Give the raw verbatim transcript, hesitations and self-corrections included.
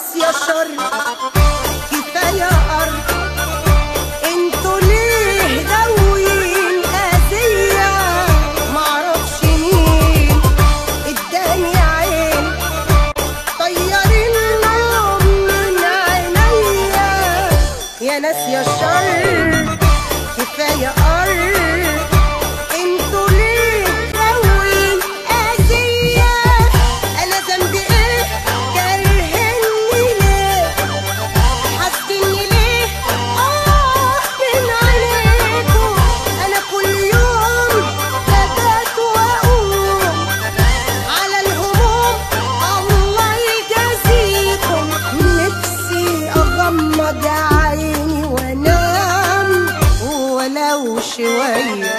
ناس يا شر كفاية أرض، انتوا ليه غاويين أذية؟ معرفش مين اداني عين طيرين النوم من عينيا. يا ناس يا شر كفاية أرض، انتوا ليه غاويين أذية؟ أنا ذنبي إيه؟ كارهني ليه؟ حاسدني ليه؟ آه من عليكم. أنا كل يوم ببات وأقوم على الهموم الله يجازيكم. نفسي أغمض عيني وأنام ولو شوية.